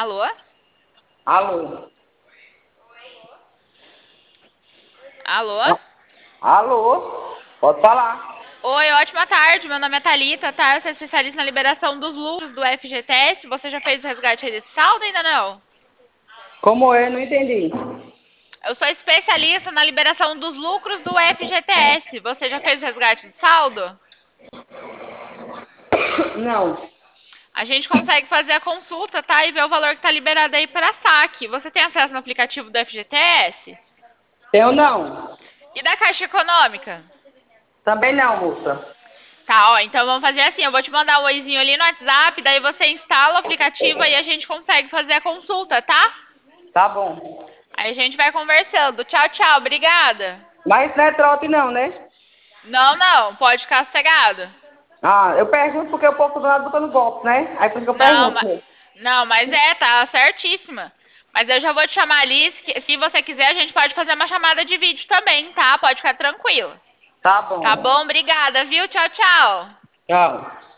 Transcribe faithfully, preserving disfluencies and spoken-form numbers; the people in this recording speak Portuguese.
Alô? Alô? Alô? Ah, alô? Pode falar. Oi, ótima tarde. Meu nome é Thalita, tá? Eu sou especialista na liberação dos lucros do F G T S. Você já fez o resgate aí desse saldo ou ainda não? Como é? Não entendi. Eu sou especialista na liberação dos lucros do F G T S. Você já fez o resgate do saldo? Não. A gente consegue fazer a consulta, tá? E ver o valor que tá liberado aí para saque. Você tem acesso no aplicativo do F G T S? Eu não. E da Caixa Econômica? Também não, moça. Tá, ó, então vamos fazer assim, eu vou te mandar um oizinho ali no WhatsApp, daí você instala o aplicativo e a gente consegue fazer a consulta, tá? Tá bom. Aí a gente vai conversando. Tchau, tchau, obrigada. Mas isso não é trote não, né? Não, não, pode ficar sossegado. Ah, eu pergunto porque o povo do lado botando golpe, né? Aí por isso que eu Não, pergunto. mas, não, mas é, tá certíssima. Mas eu já vou te chamar ali, se se você quiser, a gente pode fazer uma chamada de vídeo também, tá? Pode ficar tranquilo. Tá Tá bom. bom? Obrigada, viu? Tchau, tchau. Tchau.